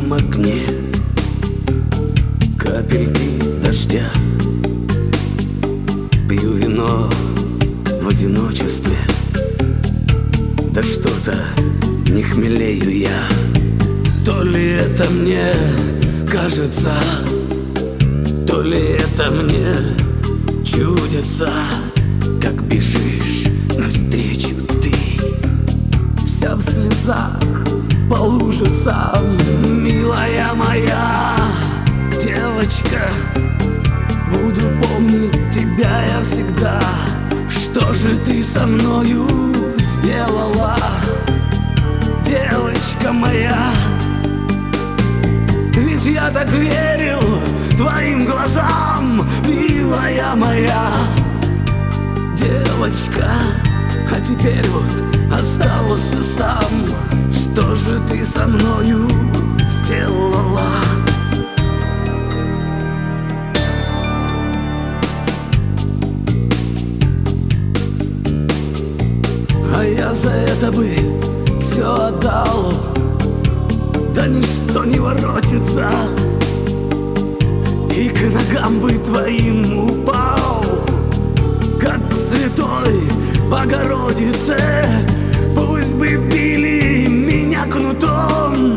твоем окне капельки дождя. Пью вино в одиночестве, да что-то не хмелею я. То ли это мне кажется, то ли это мне чудится, как бежишь навстречу ты, вся в слезах, по лужицам. Милая моя девочка, буду помнить тебя я всегда. Что же ты со мною сделала, девочка моя? Ведь я так верил твоим глазам, милая моя девочка. А теперь вот остался сам. Что же ты со мною сделала? А я за это бы все отдал, да ничто не воротится, и к ногам бы твоим упал, как к святой Богородице. Пусть бы били меня кнутом,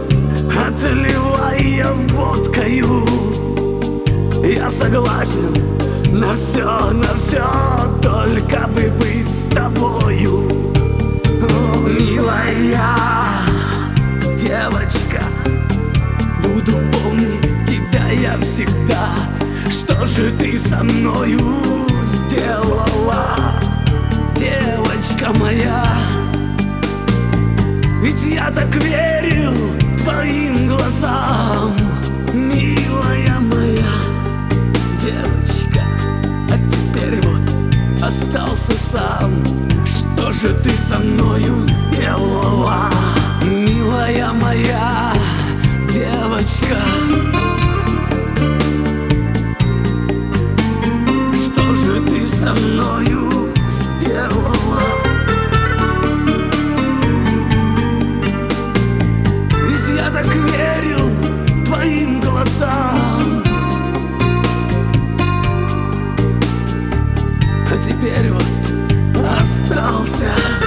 отливая водкою. Я согласен на все, только бы быть с тобою. О, милая девочка, буду помнить тебя я всегда. Что же ты со мною сделала, девочка моя? Ведь я так верил твоим глазам, милая моя девочка. А теперь вот остался сам. Что же ты со мною сделала, милая моя девочка? Что же ты со мною сделала? Ведь я так верил твоим глазам. А теперь вот остался